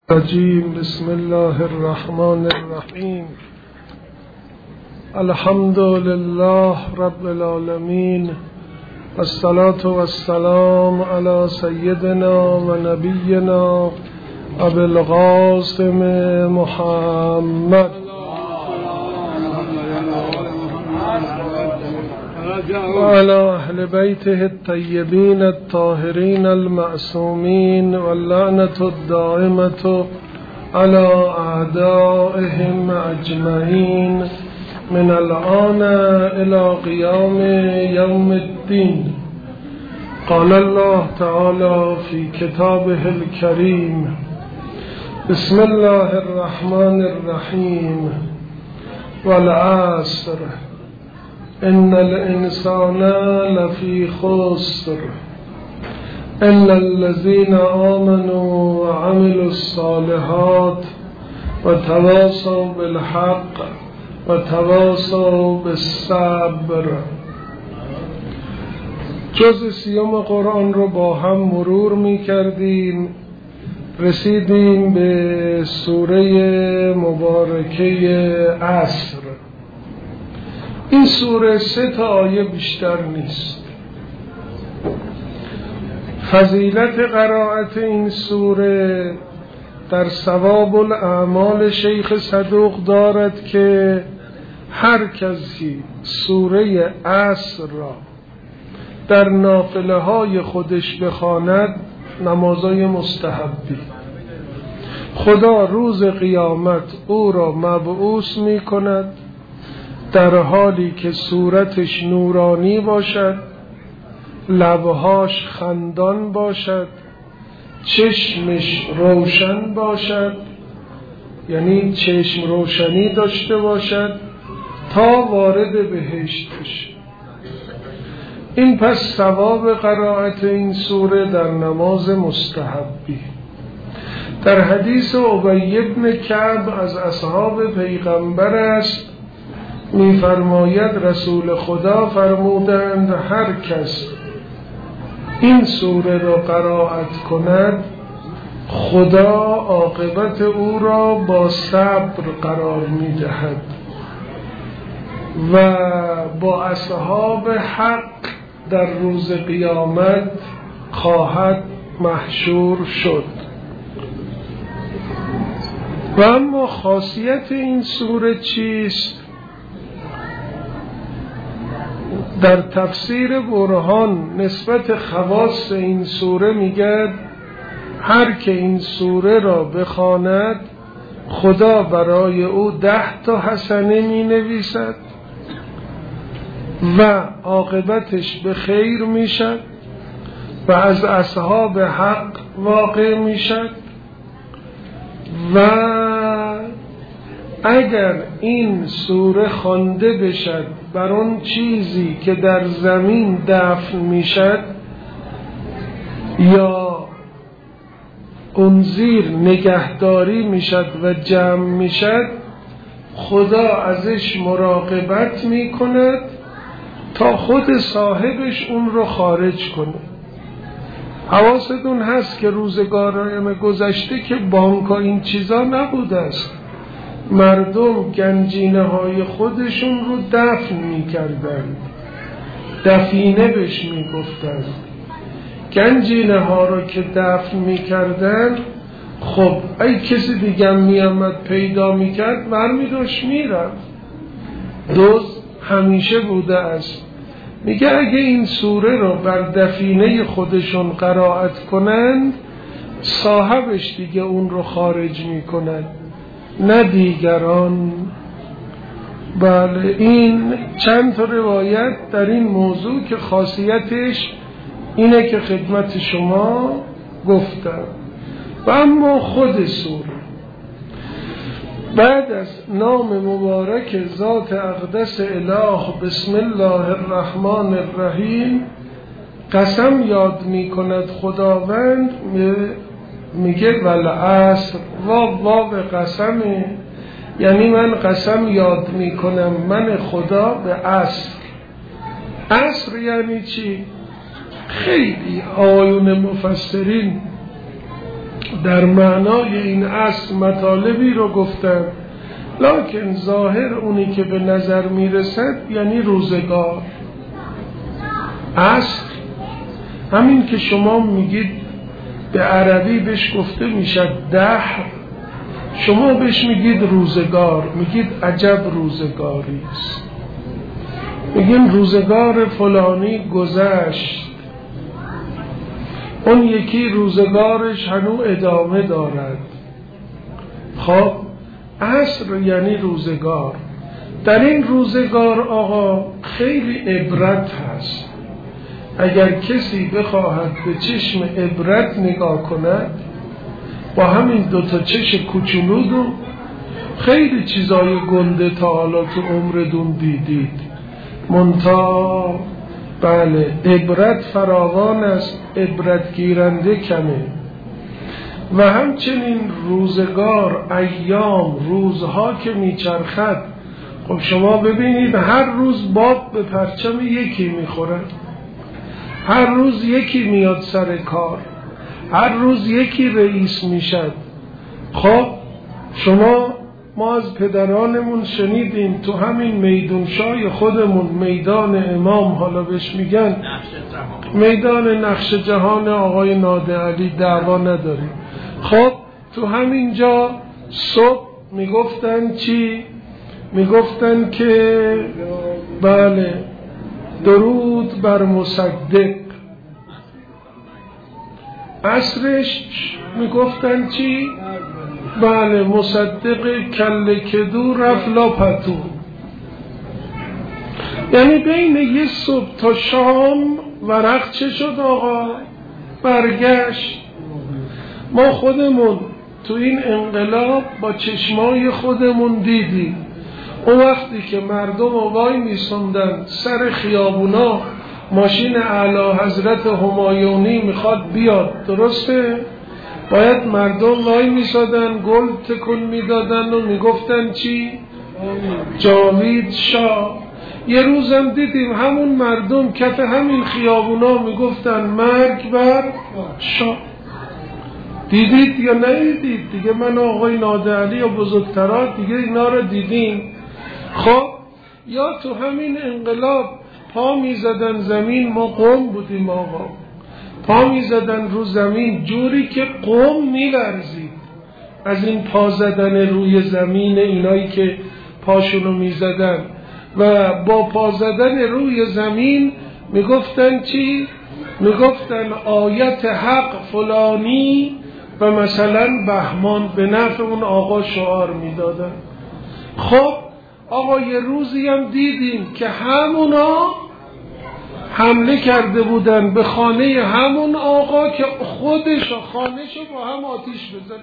الرجيم. بسم الله الرحمن الرحيم. الحمد لله رب العالمين، والصلاة والسلام على سيدنا ونبينا أبي القاسم محمد وعلى أهل بيته الطيبين الطاهرين المعصومين، واللعنة الدائمة على أعدائهم أجمعين من الآن إلى قيام يوم الدين. قال الله تعالى في كتابه الكريم: بسم الله الرحمن الرحيم. والعصر إن الإنسان لفي خسر إلا الذين آمنوا وعملوا الصالحات وتواصوا بالحق وتواصوا بالصبر. جزء سیوم قرآن رو با هم مرور می کردیم. رسیدیم به سوره مبارکه عصر. این سوره 3 آیه بیشتر نیست. فضیلت قرائت این سوره در ثواب الاعمال شیخ صدوق دارد که هر کسی سوره عصر را در نافله های خودش بخواند، نمازهای مستحبی، خدا روز قیامت او را مبعوث می کند در حالی که صورتش نورانی باشد، لبهاش خندان باشد، چشمش روشن باشد، یعنی چشم روشنی داشته باشد تا وارد بهشت بشه. این پس ثواب قرائت این سوره در نماز مستحبی. در حدیث ابی بن کعب از اصحاب پیغمبر است، می فرماید رسول خدا فرمودند هر کس این سوره را قرائت کند، خدا عاقبت او را با صبر قرار می دهد و با اصحاب حق در روز قیامت خواهد محشور شد. و اما خاصیت این سوره چیست؟ در تفسیر برهان نسبت خواص این سوره میگه هر که این سوره را بخواند، خدا برای او 10 تا حسنه می نویسد و عاقبتش به خیر می شد و از اصحاب حق واقع می شد. و اگر این سوره خوانده بشد بر اون چیزی که در زمین دفن می شد یا اون زیر نگهداری می شد و جمع می شد، خدا ازش مراقبت می کند تا خود صاحبش اون رو خارج کنه. حواستون هست که روزگاران گذشته که بانک این چیزا نبوده است، مردم گنجینه های خودشون رو دفن می کردن، دفینه بهش می گفتن. گنجینه ها رو که دفن می کردن، خب ای کسی دیگه می آمد پیدا می کرد برمی داشت می رفت. دوست همیشه بوده است. میگه اگه این سوره رو بر دفینه خودشون قرائت کنند، صاحبش دیگه اون رو خارج می کند، نه دیگران. بله، این چند تا روایت در این موضوع که خاصیتش اینه که خدمت شما گفتم. و اما خود سوره بعد از نام مبارک ذات اقدس اله بسم الله الرحمن الرحیم قسم یاد می کند خداوند. میگه والعصر، واو قسمه، یعنی من قسم یاد می کنم من خدا به عصر. عصر یعنی چی؟ خیلی آیون مفسرین در معنای این اصل مطالبی رو گفتن، لکن ظاهر اونی که به نظر میرسد یعنی روزگار. اصل همین که شما میگید به عربی بهش گفته میشد دهر، شما بهش میگید روزگار، میگید عجب روزگاری است. میگیم روزگار فلانی گذشت، اون یکی روزگارش هنوز ادامه دارد. خب عصر یعنی روزگار. در این روزگار آقا خیلی عبرت هست. اگر کسی بخواهد به چشم عبرت نگاه کند، با همین دوتا چشم کوچولو خیلی چیزای گنده تا حالا تو عمرتون دیدید، منتها بله عبرت فراوان است، عبرت گیرنده کمه. و همچنین روزگار، ایام، روزها که میچرخد، خب شما ببینید هر روز باد به پرچم یکی میخوره، هر روز یکی میاد سر کار، هر روز یکی رئیس میشد. خب ما از پدرانمون شنیدیم تو همین میدونشای خودمون، میدان امام حالا بهش میگن میدان نقش جهان آقای نادرعلی، دعوا نداریم. خب تو همین جا صبح میگفتن چی؟ میگفتن که بله درود بر مصدق. عصرش میگفتن چی؟ بله مصدق کله کدو رفت لاپتو. یعنی بین یه صبح تا شام ورق چه شد آقا؟ برگشت. ما خودمون تو این انقلاب با چشمای خودمون دیدیم. اون وقتی که مردم وای میسوندن سر خیابونا، ماشین اعلی حضرت همایونی میخواد بیاد، درسته؟ باید مردم وای میسادن، گل تکون میدادن و میگفتن چی؟ جاوید شاه. یه روزم دیدیم همون مردم کف همین خیابونا میگفتن مرگ بر شاه. دیدید یا ندیدید؟ دیگه من آقای نادرعلی و بزرگترها دیگه اینا رو دیدیم. خب یا تو همین انقلاب پا میزدن زمین، ما قوم بودیم آقا، پا میزدن رو زمین جوری که قوم میلرزید از این پا زدن روی زمین، اینایی که پاشونو میزدن و با پا زدن روی زمین میگفتن چی؟ میگفتن آیت حق فلانی و مثلا بهمان، به نفع اون آقا شعار میدادن. خب آقا یه روزی هم دیدیم که همونا حمله کرده بودن به خانه همون آقا که خودش و خانهشو با هم آتیش بزن.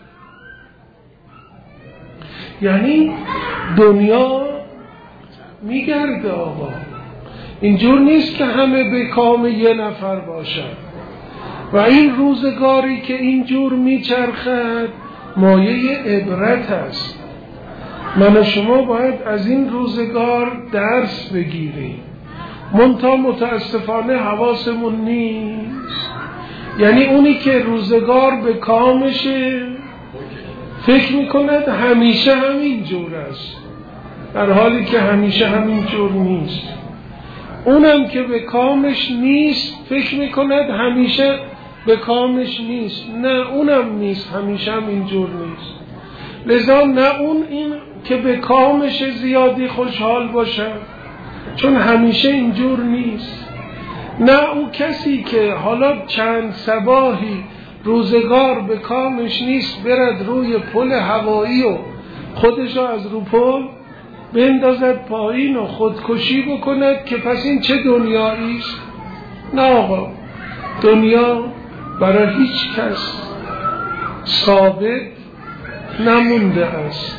یعنی دنیا میگرده آقا، اینجور نیست که همه به کام یه نفر باشن. و این روزگاری که اینجور میچرخد مایه عبرت است. من و شما باید از این روزگار درس بگیریم، منتها متاسفانه حواسمون نیست. یعنی اونی که روزگار به کامشه فکر میکند همیشه همین جور است، در حالی که همیشه همین جور نیست. اونم که به کامش نیست فکر میکند همیشه به کامش نیست. نه، اونم نیست، همیشه هم اینجور نیست. لذا نه اون این که به کامش زیادی خوشحال باشه، چون همیشه اینجور نیست. نه اون کسی که حالا چند صباحی روزگار به کامش نیست برد روی پل هوایی و خودشو از رو پل بندازد پایین و خودکشی بکند که پس این چه دنیایی است؟ نه آقا، دنیا برای هیچ کس ثابت نمونده است.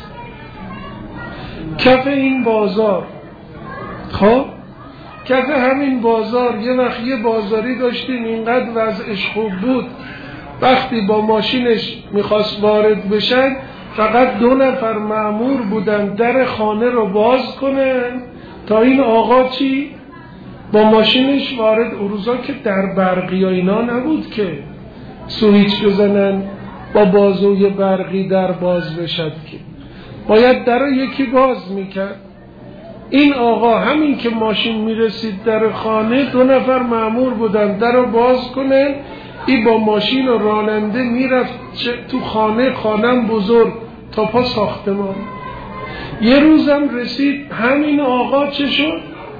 کف این بازار، خب کف همین بازار یه وقت یه بازاری داشتیم اینقدر وضعش خوب بود، وقتی با ماشینش میخواست وارد بشن فقط 2 نفر مأمور بودن در خانه رو باز کنن تا این آقا چی؟ با ماشینش وارد. اروزا که در برقی و اینا نبود که سویچ بزنن با بازوی برقی در باز بشد که باید در یکی باز میکرد. این آقا همین که ماشین میرسید در خانه 2 نفر مأمور بودن در رو باز کنن. این با ماشین و راننده میرفت تو خانم بزرگ تا پا ساختمان. یه روزم رسید همین آقا چه شد؟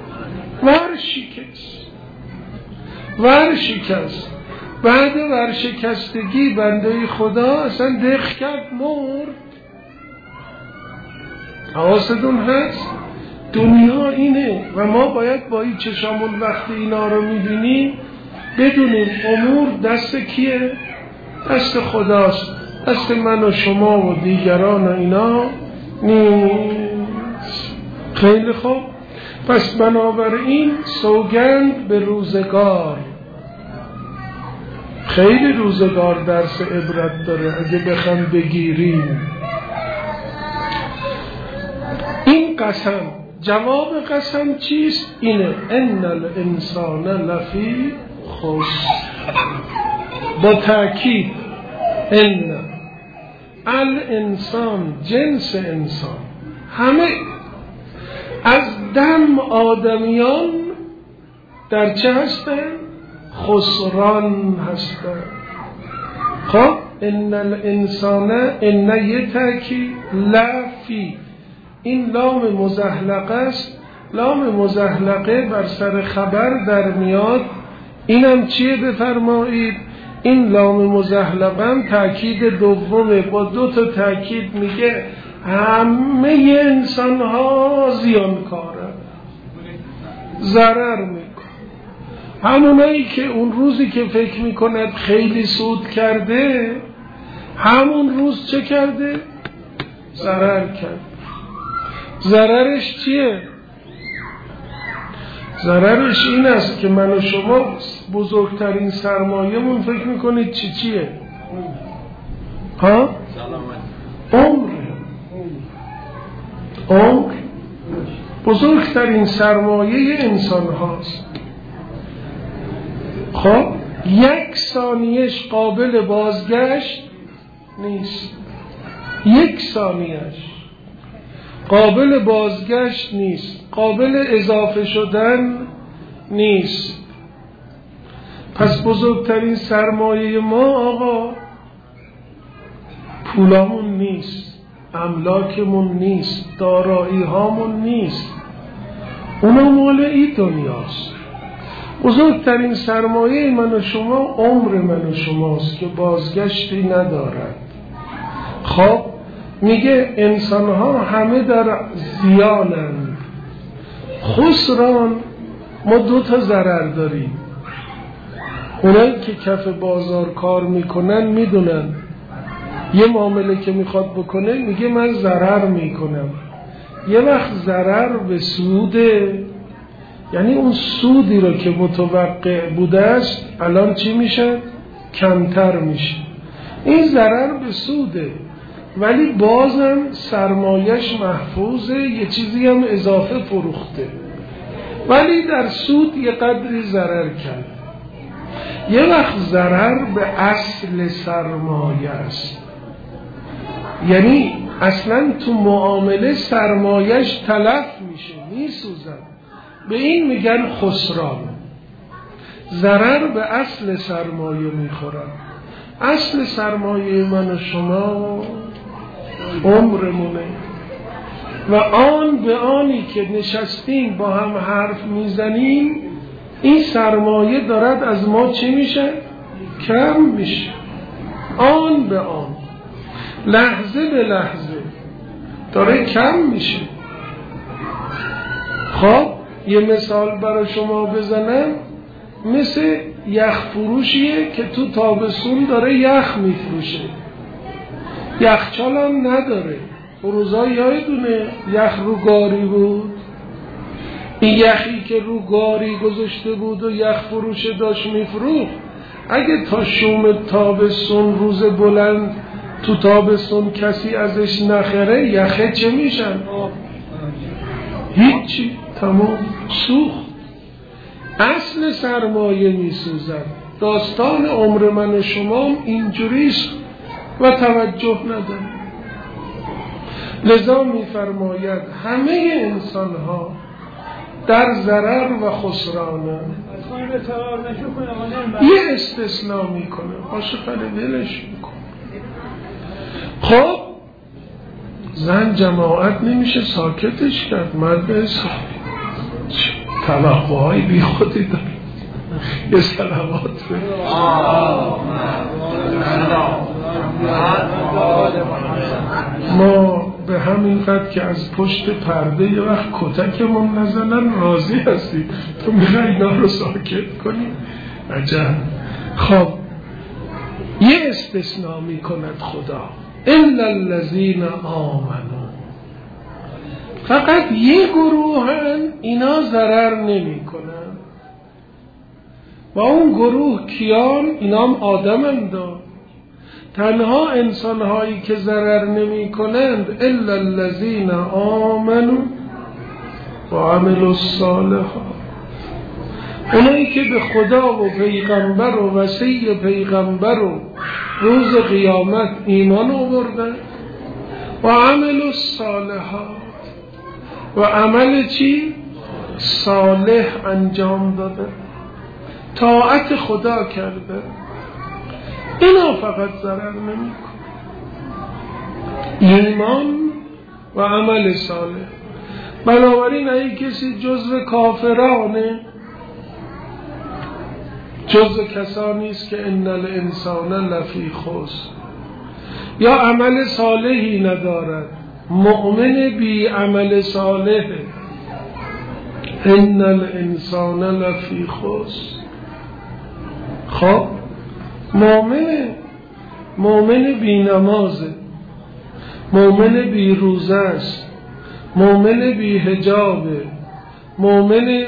ورشکست. بعد ورشکستگی بنده خدا اصلا دق کرد مرد. حواستون هست؟ دنیا اینه و ما باید با این چشامون وقتی اینا رو میبینیم بدونیم امور دست کیه؟ دست خداست، دست من و شما و دیگران و اینا نیست. خیلی خوب، پس بنابراین سوگند به روزگار. خیلی روزگار درس عبرت داره اگه بخوام بگیریم. این قسم، جواب قسم چیست؟ اینه ان الانسان لفی خسر. با تأکید ان الانسان، جنس انسان، همه از دم آدمیان در چه هستن؟ خسران هستن. خب ان الانسان، ان یه تأکید، لفی، این لام مزحلقه است. لام مزحلقه بر سر خبر در میاد. اینم چیه بفرمایید؟ این لام مزحلقه هم تأکید دومه. با 2 تا تأکید میگه همه انسان ها زیانکاره، ضرر میکنه. همونایی که اون روزی که فکر میکند خیلی سود کرده، همون روز چه کرده؟ ضرر کرد. ضررش چیه؟ ضررش این است که من و شما بزرگترین سرمایه‌مون فکر میکنید چیه؟ ها؟ عمر بزرگترین سرمایه انسان هاست. خب 1 ثانیهش قابل بازگشت نیست. 1 ثانیهش قابل بازگشت نیست، قابل اضافه شدن نیست. پس بزرگترین سرمایه ما آقا پولامون نیست، املاکمون نیست، دارایی هامون نیست، اونا مال این دنیاست. بزرگترین سرمایه من و شما عمر من و شماست که بازگشتی ندارد. خب میگه انسانها همه در زیانند. خسران، ما 2 تا ضرر داریم. اونایی که کف بازار کار میکنن میدونن یه معامله که میخواد بکنه میگه من ضرر میکنم. یه وقت ضرر به سوده، یعنی اون سودی رو که متوقع بوده است الان چی میشه؟ کمتر میشه. این ضرر به سوده ولی بازم سرمایش محفوظه، یه چیزی هم اضافه فروخته ولی در سود یه قدری ضرر کرد. یه وقت ضرر به اصل سرمایه است، یعنی اصلا تو معامله سرمایش تلف میشه، میسوزن. به این میگن خسران. ضرر به اصل سرمایه میخورن. اصل سرمایه من و شما عمرمونه و آن به آنی که نشستیم با هم حرف میزنیم این سرمایه دارد از ما چی میشه؟ کم میشه. آن به آن، لحظه به لحظه داره کم میشه. خب یه مثال برای شما بزنم، مثل یخ فروشیه که تو تابستون داره یخ میفروشه، یخچال هم نداره. روزا یادونه یخ رو گاری بود، این یخی که رو گاری گذاشته بود و یخ فروشه داشت میفروخت، اگه تا شوم تابستون روز بلند تو تابستون کسی ازش نخره یخه چه میشن؟ هیچی، تمام سوخت. اصل سرمایه میسوزن. داستان عمر من و شما اینجوریست. و توجه نداره. لذا می‌فرماید همه انسان‌ها در ضرر و خسرانند. یه استثناء میکنه، عاشق دلش میکنه. خب زن جماعت نمیشه ساکتش کرد، مرد حسابی توقعهای بی خودی داره. یه صلوات ما به همین قدر که از پشت پرده یه وقت کتکمون نزنن راضی هستی، تو میخوای اینا رو ساکت کنی؟ عجب. خب یه استثناء میکند خدا، الا الذین آمنوا، فقط یه گروهن اینا ضرر نمی کنن. و اون گروه کیان؟ اینام آدمند. تنها انسانهایی که ضرر نمی کنند الا الذین آمنوا و عملوا الصالحات، اونایی که به خدا و پیغمبر و وصی پیغمبر و روز قیامت ایمان آوردن و عملوا الصالحات، و عمل چی؟ صالح انجام داده، طاعت خدا کرده، اینا فقط ضرر نمی کن. ایمان و عمل صالح. بنابراین ای کسی جزو کافرانه، جزو کسانی است که ان الانسان لفی خسر، یا عمل صالحی ندارد، مؤمن بی عمل صالح، ان الانسان لفی خسر. خب مؤمن بی نمازه، مؤمن بی روزه است، مؤمن بی حجابه، مؤمن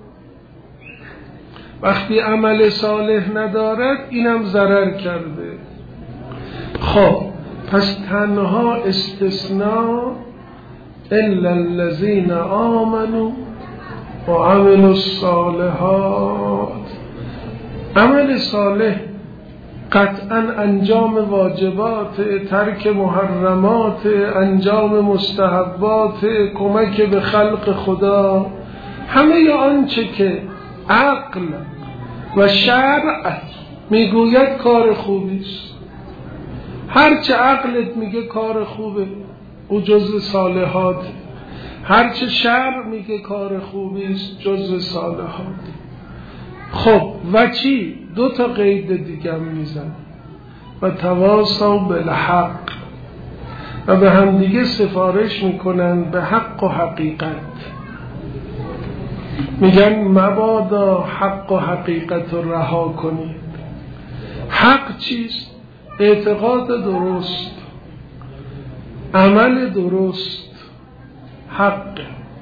وقتی عمل صالح ندارد اینم ضرر کرده. خب پس تنها استثناء الا الذین آمنوا و عملوا الصالحات. عمل صالح قطعا انجام واجبات، ترک محرمات، انجام مستحبات، کمک به خلق خدا، همه آنچه که عقل و شرع میگوید کار خوبی است. هرچه عقلت میگه کار خوبه او جزء صالحات، هرچه شرع میگه کار خوبی است جزء صالحات. خب و چی؟ دو تا قید دیگه میزن، و تواصوا بالحق، و به هم دیگه سفارش میکنن به حق و حقیقت. میگن مبادا حق و حقیقت رو رها کنید. حق چیست؟ اعتقاد درست، عمل درست، حق.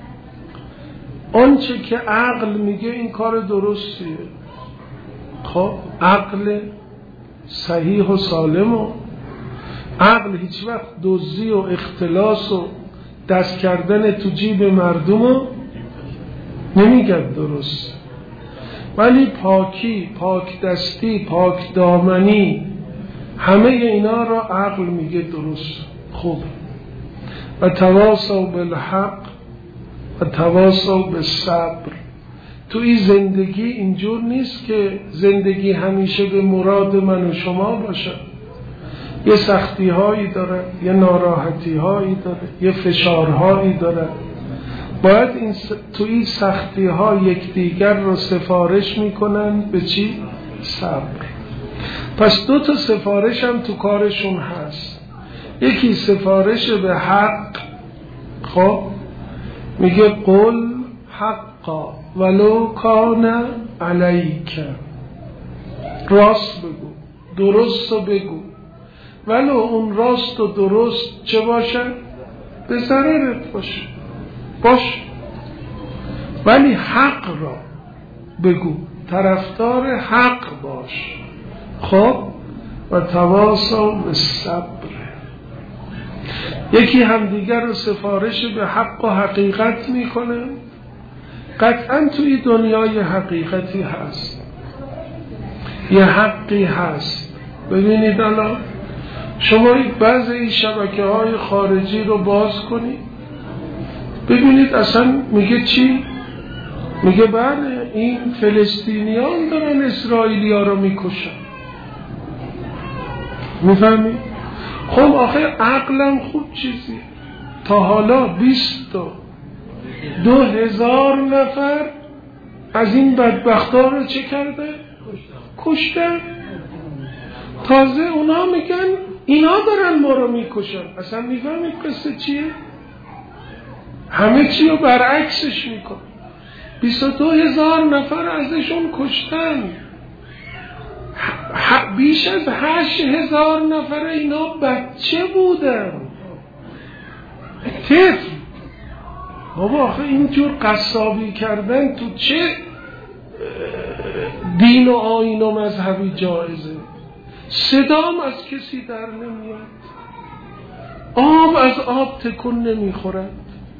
آنچه که عقل میگه این کار درستیه. خب عقل صحیح و سالم، و عقل هیچ وقت دزدی و اختلاس و دست کردن تو جیب مردم رو نمیگه درست، ولی پاکی، پاک دستی، پاک دامنی، همه اینا را عقل میگه درست. خوب. و تواصوا بالحق و تواصوا بالصبر. تو این زندگی اینجور نیست که زندگی همیشه به مراد من و شما باشه. یه سختی هایی داره، یه ناراحتی هایی داره، یه فشارهایی داره. باید تو این سختی ها یکدیگر رو سفارش میکنن به چی؟ صبر. پس دو تا سفارش هم تو کارشون هست. یکی سفارش به حق. خب میگه قل حقا ولو کان علیک، راست بگو، درست بگو، ولو اون راست و درست چه باشه؟ به ضررت باشه، ولی حق را بگو، طرفدار حق باش. خب و تواصوا بالصبر. یکی همدیگر رو سفارش به حق و حقیقت میکنه. قطعا توی دنیای حقیقتی هست، یه حقی هست. ببینید الان شما بعضی این شبکه‌های خارجی رو باز کنید ببینید اصلا میگه چی؟ میگه بله این فلسطینیان دارن اسرائیلیا رو میکشن. میفهمی؟ خب آخه عقلم خوب چیزی تا حالا 22,000 نفر از این بدبختا رو چه کرده؟ کشتن. تازه اونا میگن اینا دارن ما رو میکشن. اصلا میفهمید قصه چیه؟ همه چی رو برعکسش میکن. 22,000 نفر ازشون کشتن. بیش از 8,000 نفر اینا بچه بودن، طفل. بابا آخه اینجور قصابی کردن تو چه دین و آیین و مذهبی جایزه؟ صدام از کسی در نمیاد، آب از آب تکون نمیخورد.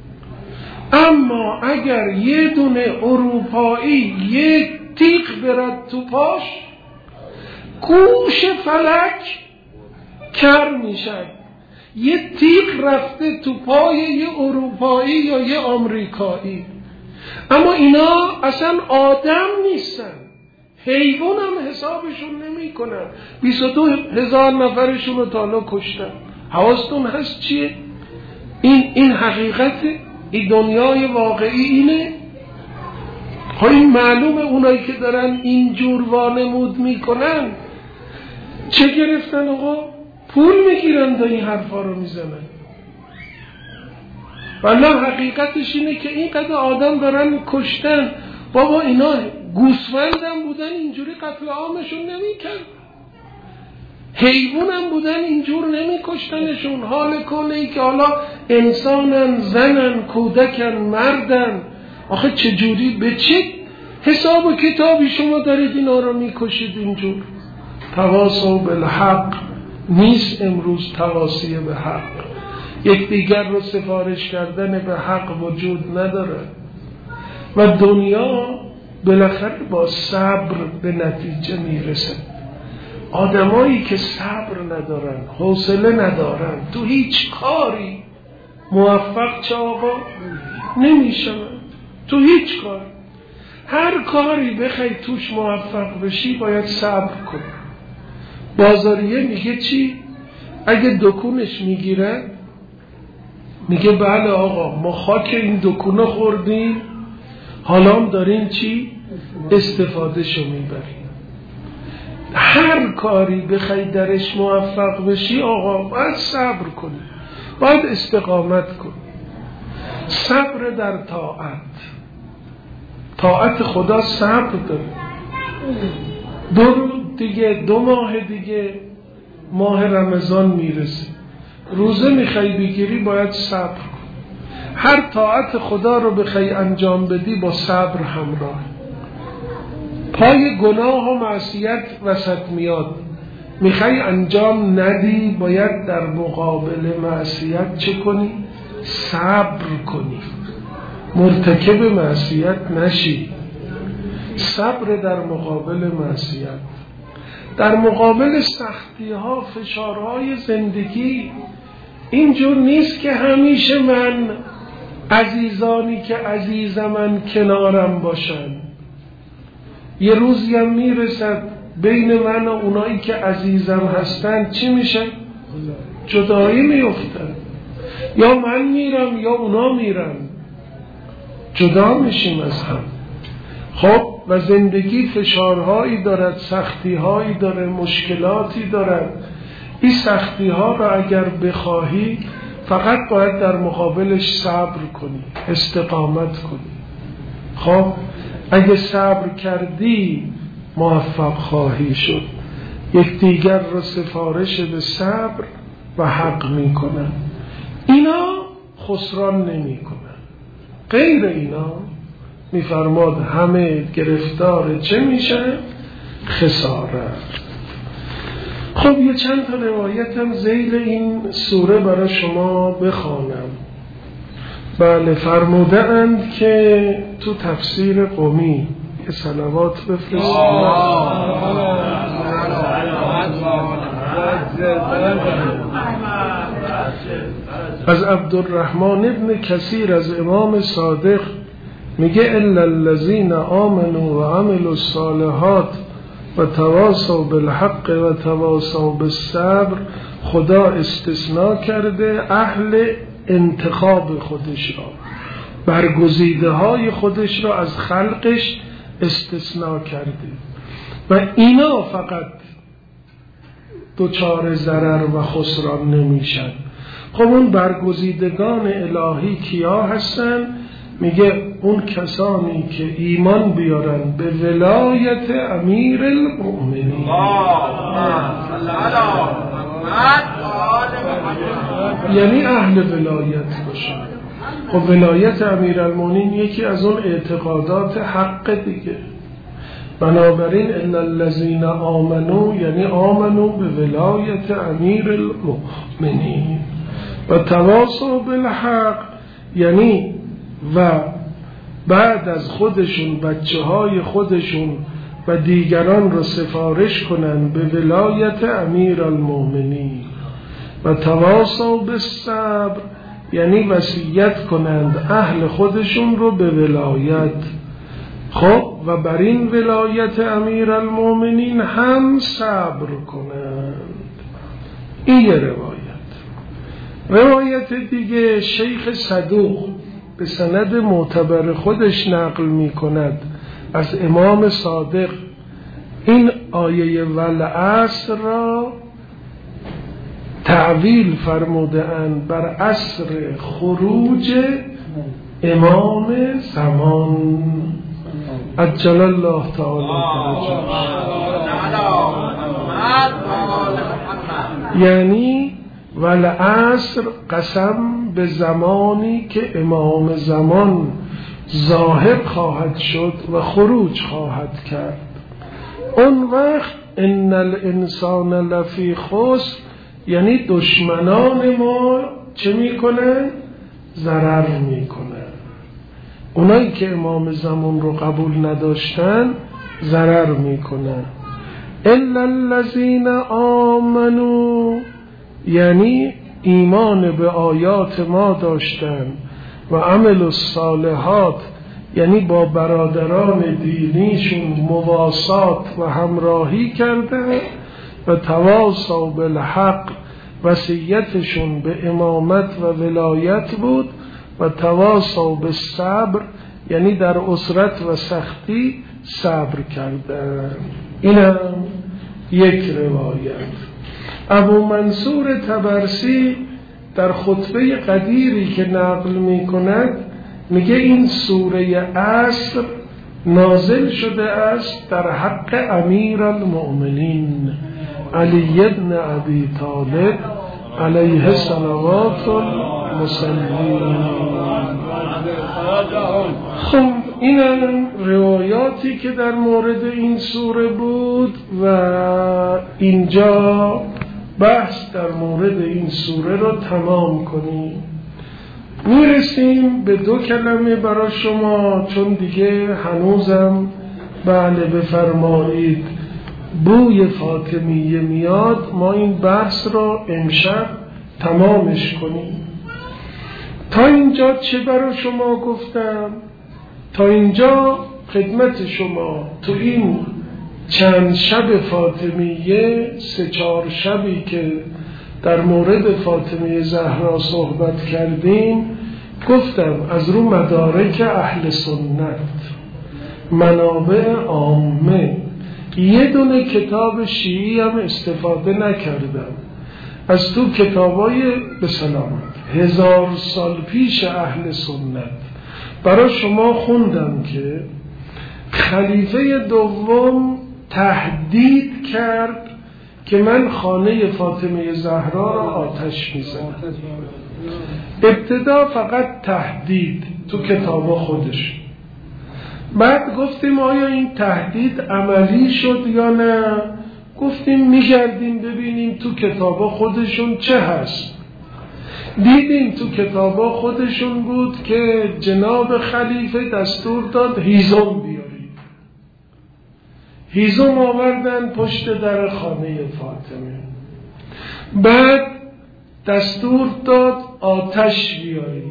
اما اگر یه دونه اروپایی یک تیغ برد تو پاش، گوش فلک کر میشد. یه تیغ رفته تو پای یه اروپایی یا یه آمریکایی. اما اینا اصلا آدم نیستن، حیوان هم حسابشون نمی کنن. 22,000 نفرشون رو تا حالا کشتن. حواستون هست چیه؟ این حقیقته، این دنیای واقعی اینه. این معلومه اونایی که دارن اینجور وانمود میکنن چه گرفتن؟ آقا پول میگیرن و این حرفا رو میزنن. والله حقیقتش اینه که اینقدر آدم دارن کشتن. بابا اینا گوسفندم بودن اینجوری قتل عامشون نمیکرد، حیوانم بودن اینجور نمیکشتنشون. حال کنه ای که حالا انسانن، زنن، کودکن، مردن. آخه چجوری به چه حساب و کتابی شما دارید اینا رو میکشید اینجور؟ تواصوا بالحق نیست امروز، تواصی به حق. یک دیگر رو سفارش کردن به حق وجود نداره و دنیا بالاخره با صبر به نتیجه میرسه. آدمایی که صبر ندارن، حوصله ندارن، تو هیچ کاری موفق چه آقا نمیشن. تو هیچ کار، هر کاری بخوای توش موفق بشی باید صبر کنی. بازاریه میگه چی؟ اگه دکونش میگیره میگه بله آقا ما خاک این دکونه خوردیم، حالا هم داریم چی؟ استفاده شو میبریم. هر کاری بخوای درش موفق بشی آقا باید صبر کنی، باید استقامت کنی. صبر در طاعت خدا صبر داره. 2 ماه دیگه ماه رمضان میرسه. روزه میخوای بگیری باید صبر کن. هر طاعت خدا رو بخوای انجام بدی با صبر همراه. پای گناه و معصیت وسط میاد، میخوای انجام ندی باید در مقابل معصیت چه کنی؟ صبر کنی، مرتکب معصیت نشی. صبر در مقابل معصیت، در مقابل سختی ها، فشارهای زندگی. اینجور نیست که همیشه من عزیزانی که عزیزمن کنارم باشن. یه روزی هم میرسد بین من و اونایی که عزیزم هستن چی میشه؟ جدایی میفتن. یا من میرم یا اونا میرن، جدا میشیم از هم. خب و زندگی فشارهایی دارد، سختیهایی داره، مشکلاتی دارد. این سختیها رو اگر بخواهی فقط باید در مقابلش صبر کنی، استقامت کنی. خب اگه صبر کردی موفق خواهی شد. یک دیگر رو سفارش به صبر و حق میکنن، اینا خسران نمیکنن. غیر اینا میفرماد همه گرفتار چه میشه؟ خسارت. خب یه چند تا روایت هم ذیل این سوره برای شما بخوانم. بله فرموده اند که تو تفسیر قمی یه صلوات بفرستید. از عبدالرحمن ابن کثیر از امام صادق میگه الا الذین آمنوا و عملوا الصالحات و تواصوا بالحق و تواصوا بالصبر. خدا استثناء کرده اهل انتخاب خودش را، برگزیده های خودش را از خلقش استثناء کرده و اینا فقط دچار ضرر و خسران نمیشن. خب اون برگزیدگان الهی کیا هستن؟ میگه اون کسانی که ایمان بیارن به ولایت امیر المؤمنین. یعنی اهل ولایت باشن. خب ولایت امیر المؤمنین یکی از اون اعتقادات حق دیگه. بنابراین الا الذین آمنوا یعنی آمنوا به ولایت امیر المؤمنین و تواصوا بالحق، یعنی و بعد از خودشون بچه های خودشون و دیگران را سفارش کنند به ولایت امیر المؤمنین و تواصوا بالصبر، یعنی وصیت کنند اهل خودشون رو به ولایت. خب و بر این ولایت امیر المؤمنین هم صبر کنند. این یه روایت دیگه شیخ صدوق به سند معتبر خودش نقل می کند از امام صادق این آیه والعصر را تعویل فرموده اند بر عصر خروج امام زمان عجل الله تعالی فرجه. یعنی والعصر قسم به زمانی که امام زمان ظاهر خواهد شد و خروج خواهد کرد. اون وقت ان الانسان لفی خسر، یعنی دشمنان ما چه میکنن؟ ضرر میکنن. اونایی که امام زمان رو قبول نداشتن ضرر میکنن. الا الذین آمنوا، یعنی ایمان به آیات ما داشتن و عمل الصالحات، یعنی با برادران دینیشون مواسات و همراهی کرده و تواصوا بالحق، وصیتشون به امامت و ولایت بود و تواصوا بالصبر، یعنی در اسرت و سختی صبر کردن. این هم یک روایت. ابو منصور طبرسی در خطبه قدیری که نقل می کند میگه این سوره عصر نازل شده است در حق امیر المؤمنین علی ابن ابی طالب علیه صلوات المسلمین. خب این روایاتی که در مورد این سوره بود و اینجا بحث در مورد این سوره رو تمام کنیم. میرسیم به دو کلمه برای شما، چون دیگه هنوزم بله بفرمایید بوی فاطمیه میاد، ما این بحث رو امشب تمامش کنیم. تا اینجا چه برای شما گفتم؟ تا اینجا خدمت شما تو این چند شب فاطمیه، 3-4 شبی که در مورد فاطمیه زهرا صحبت کردیم، گفتم از رو مدارک اهل سنت، منابع عامه، یه دونه کتاب شیعی هم استفاده نکردم. از تو کتابای به سلامت 1000 سال پیش اهل سنت برای شما خوندم که خلیفه دوم تهدید کرد که من خانه فاطمه زهرا را آتش میزنم. ابتدا فقط تهدید تو کتاب خودش، بعد گفتیم آیا این تهدید عملی شد یا نه؟ گفتیم میگردیم ببینیم تو کتاب خودشون چه هست. دیدیم تو کتاب خودشون بود که جناب خلیفه دستور داد هیزم بیارید. هیزم آوردن پشت در خانه فاطمه. بعد دستور داد آتش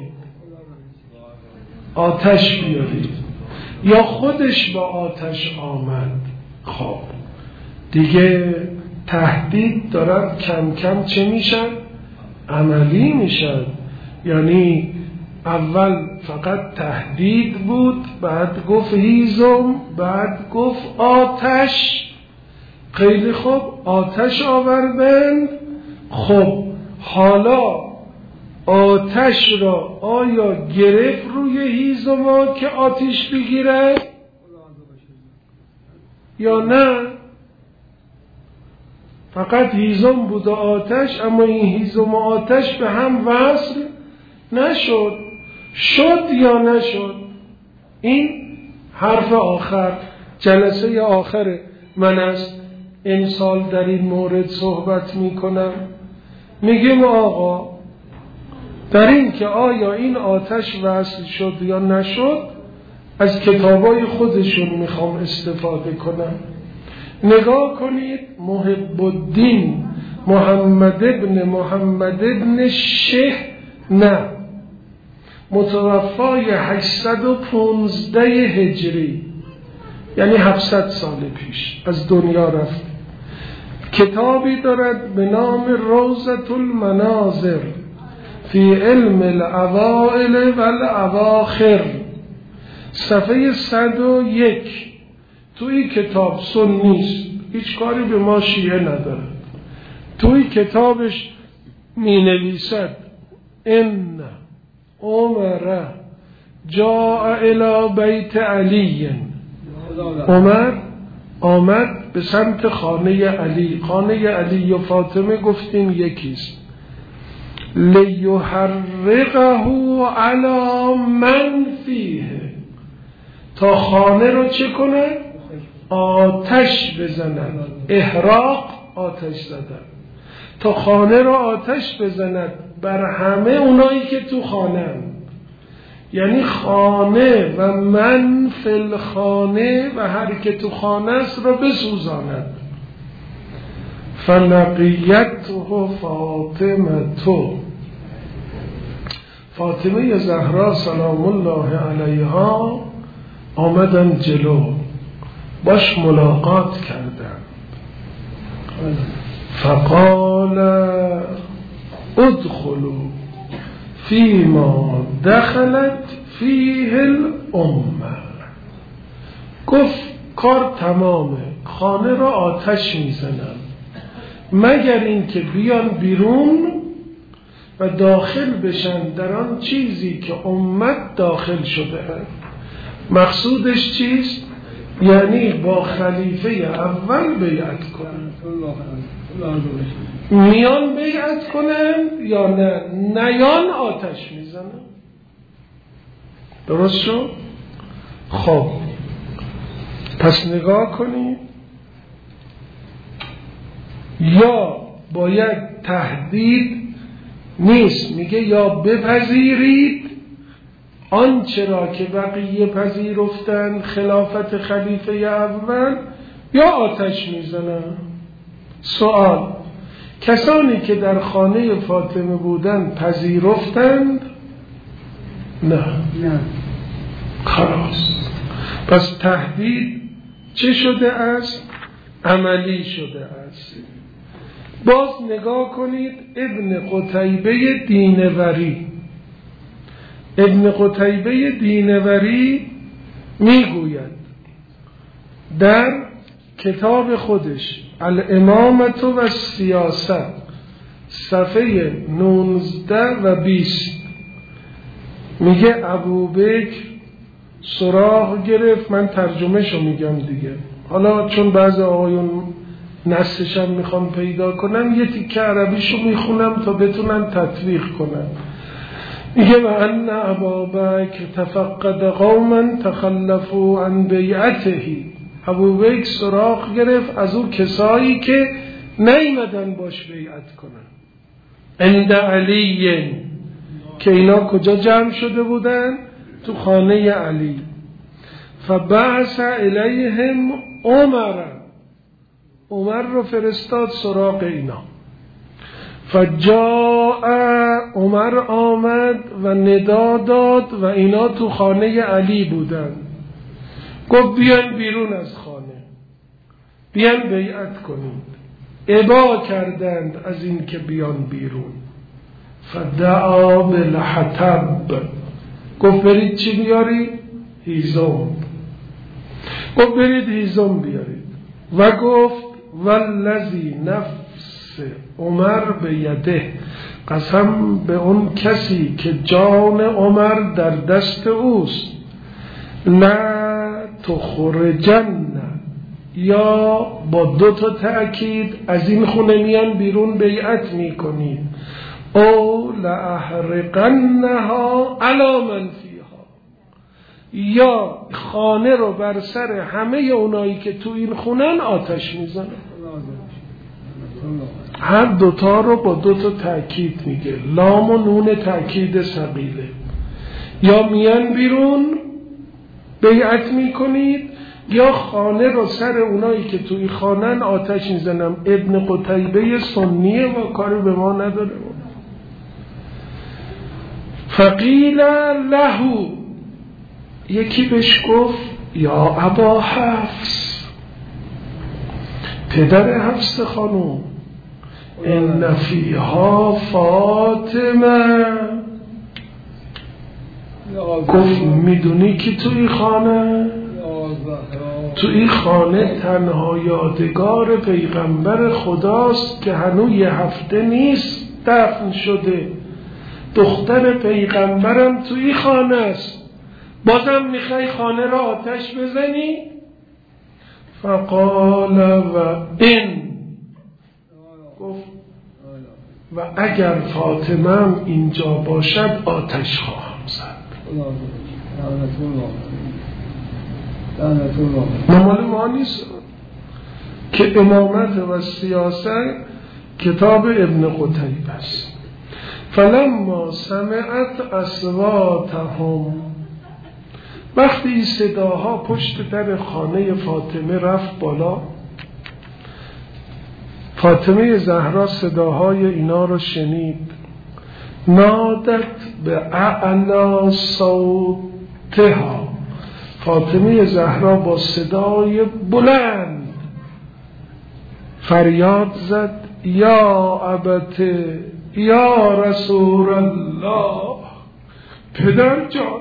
بیارید یا خودش با آتش آمد. خب دیگه تهدید دارد کم کم چه میشن؟ عملی میشن. یعنی اول فقط تهدید بود، بعد گفت هیزم، بعد گفت آتش. خیلی خوب، آتش آوردن. خب حالا آتش را آیا گرفت روی هیزما که آتش بگیره یا نه؟ فقط هیزم بود و آتش، اما این هیزم و آتش به هم وصل نشد. شد یا نشد؟ این حرف آخر، جلسه آخر من از امسال در این مورد صحبت میکنم. میگم آقا در این که آیا این آتش وصل شد یا نشد از کتابای خودشون میخوام استفاده کنم. نگاه کنید، محب الدین محمد ابن شه نه متوفای 815 هجری، یعنی 700 سال پیش از دنیا رفت. کتابی دارد به نام روضة المناظر فی علم الاوائل و الاواخر، صفحه 101. توی کتاب سنیست، هیچ کاری به ما شیعه نداره. توی کتابش می نویسد ان عمر جاء الی بیت علی، عمر آمد به سمت خانه علی. خانه علی و فاطمه گفتیم یکیست. لیحرقه علی من فیه، تا خانه رو چه کنه؟ آتش بزند. احراق، آتش زدن. تا خانه رو آتش بزند بر همه اونایی که تو خانه هم. یعنی خانه و من فی الخانه و هر که تو خانه است را بسوزاند. فلقیته فاطمه زهرا سلام الله علیها آمدن جلو، باش ملاقات کردن. فقال ادخلوا فیما دخلت فیه الامه. گفت کار تمامه، خانه را آتش میزنم مگر این که بیان بیرون و داخل بشن در آن چیزی که امت داخل شده هست. مقصودش چیست؟ یعنی با خلیفه اول بیعت کنن. میان بیعت کنن یا نه؟ نیان آتش میزنن. درست شد؟ خب پس نگاه کنید، یا باید تهدید نیست، میگه یا بپذیرید آنچه را که بقیه پذیرفتن خلافت خلیفه اول، یا آتش میزنن. سوال: کسانی که در خانه فاطمه بودن پذیرفتند؟ نه. خلاص. پس تهدید چه شده است؟ عملی شده است. باز نگاه کنید ابن قتیبه دینوری میگوید در کتاب خودش الامامة و السیاست صفحه 19 و 20 میگه ابوبکر سراغ گرفت. من ترجمه شو میگم دیگه، حالا چون بعضی آقایون نصشم میخوام پیدا کنن یه تیکه عربیشو میخونم تا بتونن تطبیق کنن. میگه و ان ابابکر تفقد قوما تخلفوا عن بیعته. ابوبکر سراغ گرفت از او کسایی که نیمدن باش بیعت کنن. عند علی، که اینا کجا جمع شده بودن؟ تو خانه علی. فبعث الیهم عمر رو فرستاد سراغ اینا. فجاء، عمر آمد و ندا داد و اینا تو خانه علی بودن. گفت بیان بیرون از خانه، بیان بیعت کنید. ابا کردند از این که بیان بیرون. فدعا بالحطب، گفت برید چی بیارید؟ هیزم. گفت برید هیزم بیارید. و گفت والذی نفس عمر به یده، قسم به اون کسی که جان عمر در دست اوست، لا تخرجن، یا با دو تا تأکید از این خونه میان بیرون بیعت میکنید، او لأحرقنها علی من فیها، یا خانه رو بر سر همه اونایی که تو این خونن آتش میزنن. هر دوتا رو با دو تا تأکید میگه، لام و نون تأکید ثقیله. یا میان بیرون بیعت میکنید، یا خانه رو سر اونایی که توی خانن آتش میزنم. ابن قتیبه سنیه و کاری به ما نداره. فقیل له، یکی بهش گفت یا ابا حفص، پدر حفص خانوم، ان فیها فاطمه، گفت میدونی که توی خانه، توی خانه تنها یادگار پیغمبر خداست که هنوز یه هفته نیست دفن شده، دختر پیغمبرم توی خانه است، بازم میخوای خانه را آتش بزنی؟ فقال و این، گفت و اگر فاطمه اینجا باشد آتش خواهم زد. مال ما نیست که امامت و سیاست کتاب ابن قتیبه است. فلما سمعت اصواتهم، وقتی صداها پشت در خانه فاطمه رفت بالا، فاطمه زهرا صداهای اینا رو شنید، نادت به اعلی صوتها، فاطمه زهرا با صدای بلند فریاد زد یا ابته یا رسول الله، پدر جان،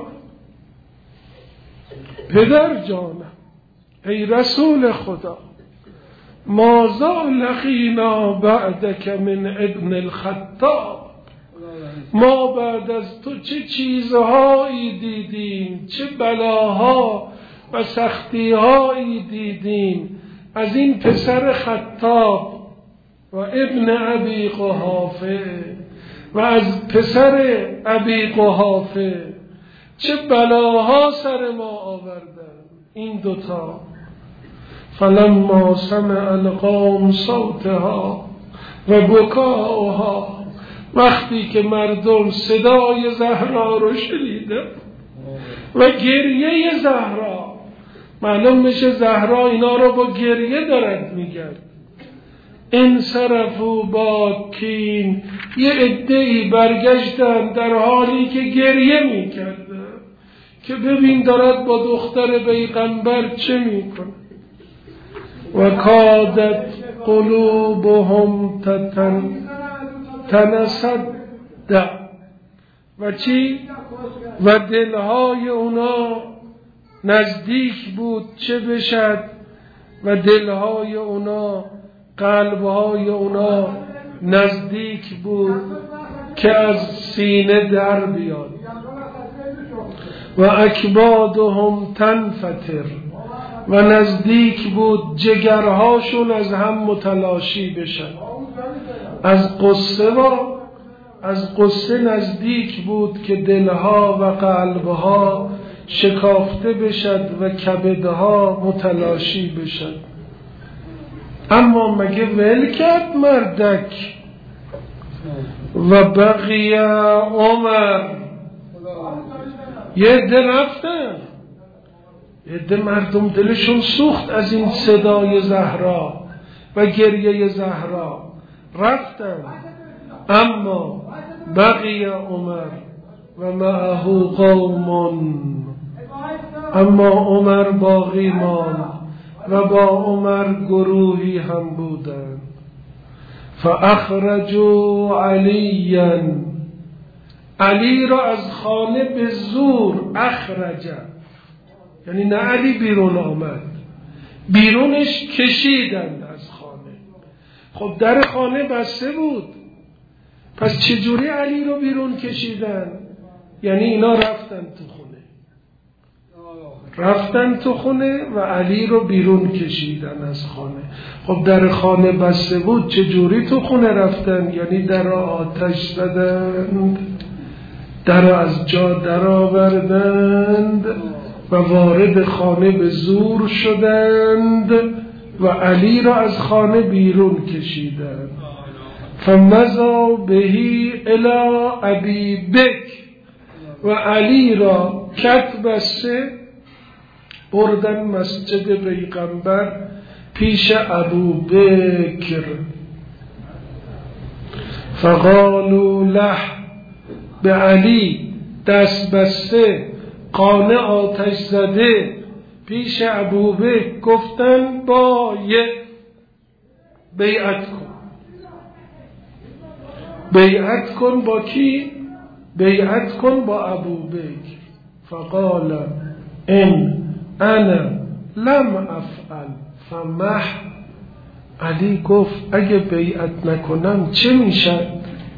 پدر جانم، ای رسول خدا، ماذا لقینا بعدک من ابن الخطاب، ما بعد از تو چه چیزهایی دیدیم، چه بلاها و سختیهایی دیدیم از این پسر خطاب و ابن ابی قحافه و از پسر ابی قحافه، چه بلاها سر ما آوردن این دوتا. فلما سمع القوم صوتها و بکاها، وقتی که مردم صدای زهرا رو شنیدن و گریه زهرا، معلوم میشه زهرا اینا رو با گریه دارد میگرد، انصرفوا باکین، یه عده‌ای برگشتن در حالی که گریه میکردن که ببین دارد با دختر پیغمبر چه میکنه. و کادت قلوبهم تنصدع، و چی؟ و دلهای اونا نزدیک بود چه بشد، و دلهای اونا، قلبهای اونا نزدیک بود که از سینه در بیاد. و اکبادهم تنفطر، و نزدیک بود جگرهاشون از هم متلاشی بشن. از قصه نزدیک بود که دلها و قلبها شکافته بشد و کبدها متلاشی بشد. اما مگه ول کرد مردک و بقی عمر؟ یه عده رفتن، یه عده مردم دلشون سوخت از این صدای زهرا و گریه زهرا، رفتن اما بقی عمر و معه قوم، اما عمر باقی ماند و با عمر گروهی هم بودند. فاخرجوا علیا، علی را از خانه به زور اخرج، یعنی نه علی بیرون آمد، بیرونش کشیدند از خانه. خب در خانه بسته بود، پس چجوری علی رو بیرون کشیدن؟ یعنی اینا رفتن تو خونه و علی رو بیرون کشیدن از خانه. خب در خانه بسته بود، چجوری تو خونه رفتن؟ یعنی در آتش زدند، در از جا در آوردند و وارد خانه به زور شدند و علی را از خانه بیرون کشیدند. فمضا بهی الی ابی بکر، و علی را کت بسته بردن مسجد پیغمبر پیش ابو بکر. فقالوا له، به علی دست بسته قانع آتش زده پیش ابو بکر گفتن بیعت کن. بیعت کن با کی؟ بیعت کن با ابو بکر. فقال ان انا لم افعل فمه، علی گفت اگه بیعت نکنم چه میشد؟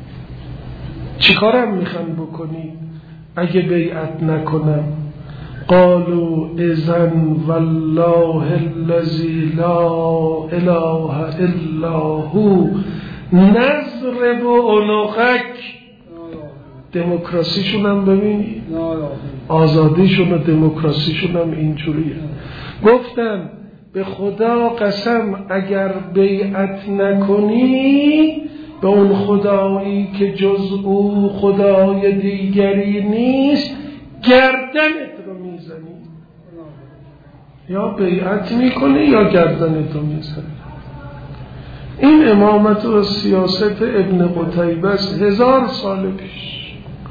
چی کارم میخوان بکنی اگه بیعت نکنم؟ قالوا اذن والله الذی لا اله الا هو نضرب عنقک. دموکراسیشون هم ببینی، آزادیشون و دموکراسیشون هم اینجوریه. گفتن به خدا قسم اگر بیعت نکنی به اون خدایی که جز او خدای دیگری نیست گردنت رو میزنی. یا بیعت میکنی یا گردنت رو میزنی. این امامت و سیاست ابن قتیبه 1000 سال پیش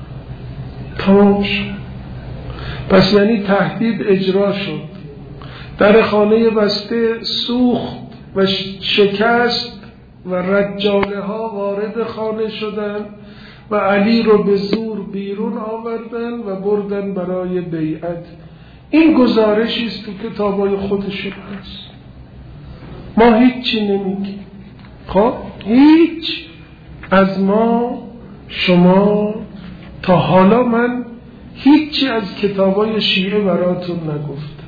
تمام شد. پس یعنی تهدید اجرا شد، در خانه بسته سوخت و شکست و رجاله ها وارد خانه شدند و علی رو به زور بیرون آوردن و بردن برای بیعت. این گزارشی است تو کتابای خودشون هست، ما هیچی نمیگیم. خب هیچ از ما شما تا حالا من هیچی از کتابای شیعه براتون نگفتم،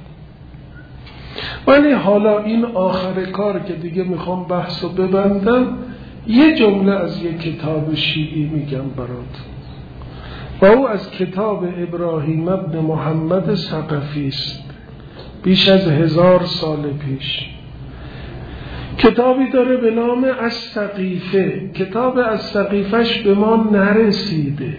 ولی حالا این آخر کار که دیگه میخوام بحثو ببندم، یه جمله از یه کتاب شیعی میگم براتون و او از کتاب ابراهیم ابن محمد ثقفی است، بیش از 1000 سال پیش. کتابی داره به نام السقیفه. کتاب السقیفهش به ما نرسیده.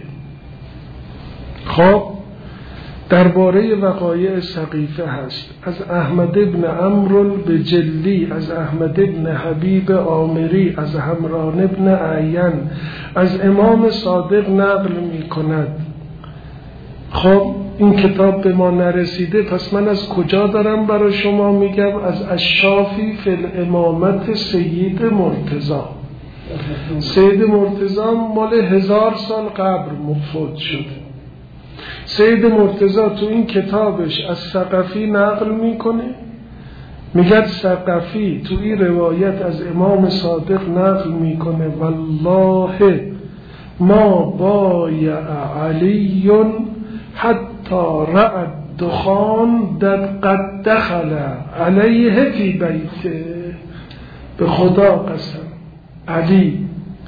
خب درباره وقایع سقیفه هست، از احمد ابن عمرو البجلی، از احمد ابن حبیب عامری، از حمران ابن عین، از امام صادق نقل می کند. خب این کتاب به ما نرسیده، پس من از کجا دارم برای شما میگم؟ از الشافی فی الامامت سید مرتضی. سید مرتضی مال 1000 سال قبل فوت شده. سید مرتضی تو این کتابش از ثقفی نقل میکنه، میگه ثقفی تو این روایت از امام صادق نقل میکنه والله ما بایع علی حتی رأى الدخان قد دخل علیه فی بیته. به خدا قسم علی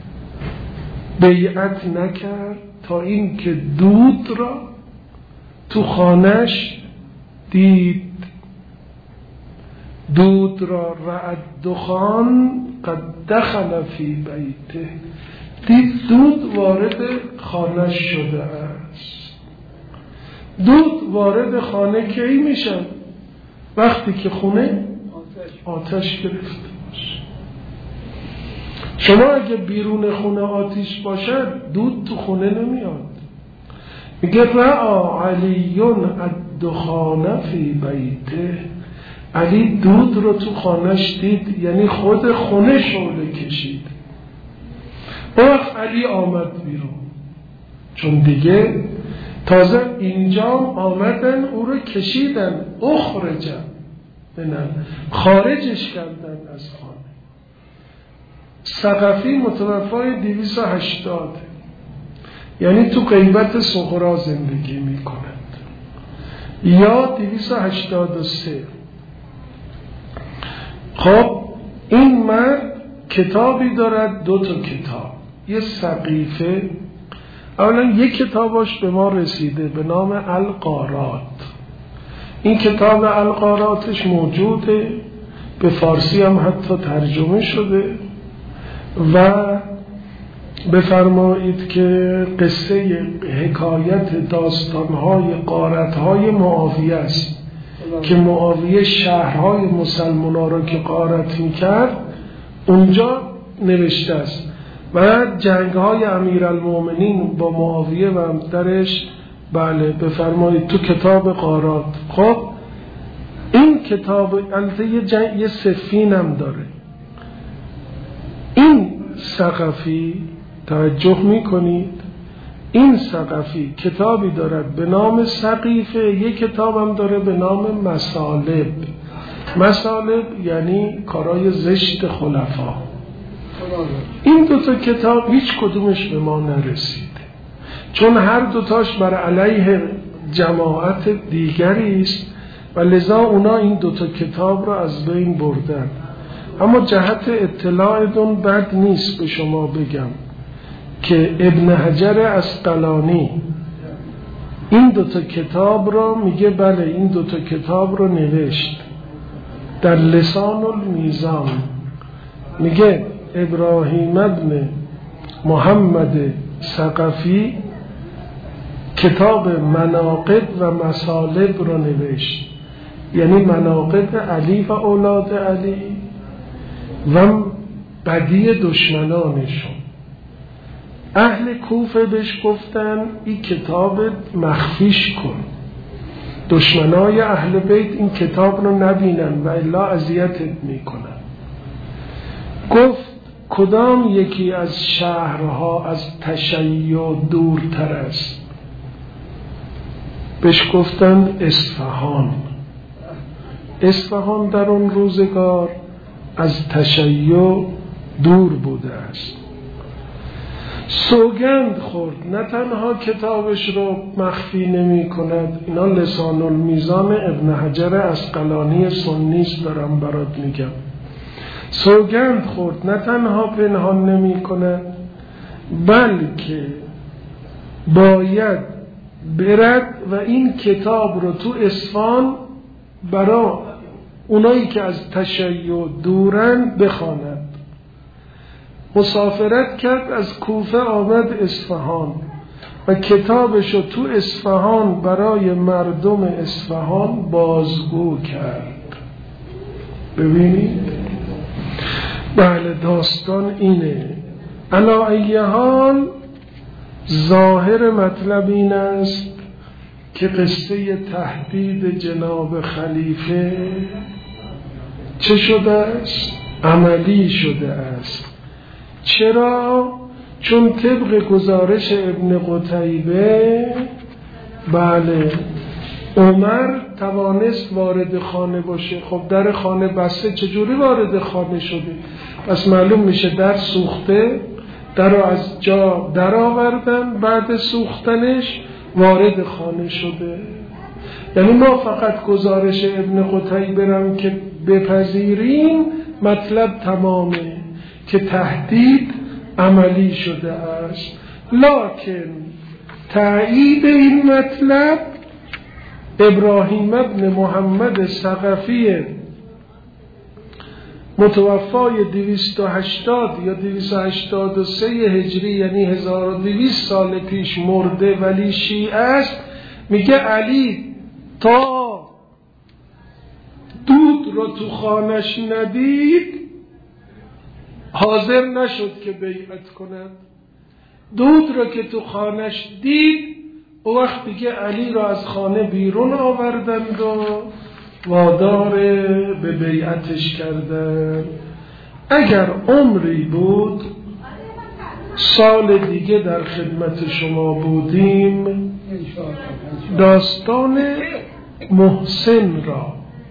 بیعت نکرد تا این که دود را تو خانش دید. دود را رأى الدخان قد دخل فی بیته، دید دود وارد خانش شده است. دود وارد خانه کی میشن؟ وقتی که خونه آتش گرفته باشه. شما اگه بیرون خونه آتیش باشد دود تو خونه نمیاد. میگه رعا علیون الدخان فی بیته، علی دود رو تو خانهش دید، یعنی خود خونه شعله کشید. وقت علی آمد بیرون، چون دیگه تازه اینجا آمدن او رو کشیدن، اخرجن منن، خارجش کردن از خانه. ثقفی متوفای 280، یعنی تو غیبت صغرا زندگی می کند، یا 283. خب این مرد کتابی دارد، 2 کتاب، یه سقیفه. اولا یک کتابش به ما رسیده به نام الغارات. این کتاب الغاراتش موجوده، به فارسی هم حتی ترجمه شده و بفرمایید که قصه حکایت داستانهای غارتهای معاویه است که معاویه شهرهای مسلمان‌ها را که غارت میکرد اونجا نوشته است و جنگهای امیرالمومنین با معاویه و درش بله بفرمایید تو کتاب غارات. خب این کتاب البته یه سفین هم داره. این ثقفی توجه میکنید، این ثقفی کتابی دارد به نام سقیفه، یک کتاب هم داره به نام مسالب. مسالب یعنی کارای زشت خلفا. این 2 کتاب هیچ کدومش به ما نرسید، چون هر دوتاش بر علیه جماعت دیگری است و لذا اونا این 2 کتاب را از بین بردن. اما جهت اطلاعتون بد نیست به شما بگم که ابن حجر عسقلانی این 2 کتاب را میگه بله این 2 کتاب را نوشت در لسان المیزان. میگه ابراهیم ابن محمد ثقفی کتاب مناقب و مسالب را نوشت، یعنی مناقب علی و اولاد علی و بدی دشمنانشون. اهل کوفه بهش گفتن این کتاب مخفیش کن، دشمنای اهل بیت این کتاب رو نبینن و الا اذیتت میکنن. گفت کدام یکی از شهرها از تشیع دورتر است؟ بهش گفتن اصفهان. اصفهان در اون روزگار از تشیع دور بوده است. سوگند خورد نه تنها کتابش رو مخفی نمی کند، اینا لسان المیزان ابن حجر عسقلانی سنیست دارم برات میگم. سوگند خورد نه تنها پنهان نمی کند بلکه باید برد و این کتاب رو تو اصفهان برای اونایی که از تشیع دورن بخواند. مسافرت کرد، از کوفه آمد اصفهان و کتابشو تو اصفهان برای مردم اصفهان بازگو کرد. ببینید بله داستان اینه. علا ای حال ظاهر مطلب این است که قصه تهدید جناب خلیفه چه شده است؟ عملی شده است. چرا؟ چون طبق گزارش ابن قتیبه بله عمر توانست وارد خانه باشه. خب در خانه بسته، چجوری وارد خانه شده؟ پس معلوم میشه در سوخته، در از جا در آوردن، بعد سوختنش وارد خانه شده. یعنی ما فقط گزارش ابن قتیبه برم که بپذیریم مطلب تمامه که تهدید عملی شده است. لکن تایید این مطلب ابراهیم ابن محمد ثقفی متوفای 280 یا 283 هجری یعنی 1200 سال پیش مرده ولی شیعه است. میگه علی تا دود رو تو خانش ندید حاضر نشد که بیعت کند. دود را که تو خانش دید، او وقت دیگه علی را از خانه بیرون آوردند و وادار به بیعتش کردند. اگر عمری بود سال دیگه در خدمت شما بودیم، داستان محسن را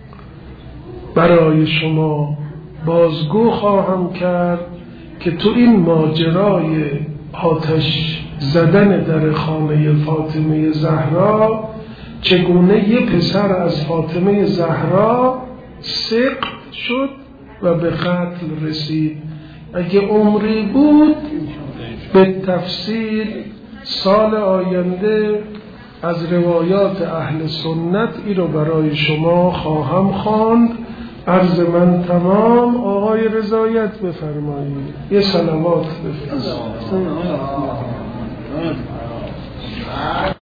برای شما بازگو خواهم کرد که تو این ماجرای آتش زدن در خانه فاطمه زهرا چگونه یه پسر از فاطمه زهرا سقط شد و به قتل رسید. اگه عمری بود به تفصیل سال آینده از روایات اهل سنت ای رو برای شما خواهم خواند. عرض من تمام. آقای رضایت بفرمایید، یه صلوات بفرمایید.